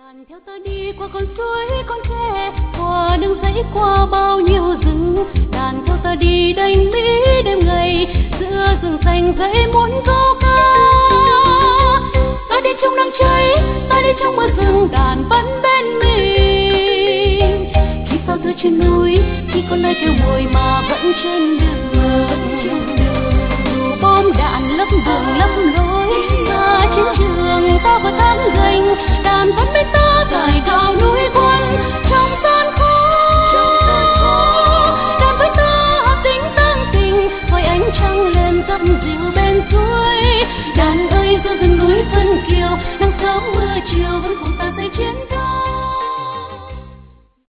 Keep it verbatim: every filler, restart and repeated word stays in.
Đàn theo ta đi qua con suối con khe, qua đường dãy qua bao nhiêu rừng. Đàn theo ta đi đánh mỹ đêm ngày, giữa rừng xanh dãy muốn câu ca. Ta đi trong nắng cháy, ta đi trong mưa rừng, đàn vẫn bên mình. Khi sao thưa trên núi, khi con nơi kêu ngồi mà vẫn trên đường. Dù bom đạn lấp đường lấp lối, ta chiến trường ta vừa thắng giành. Đàn vẫn bên ta cài cao núi quan.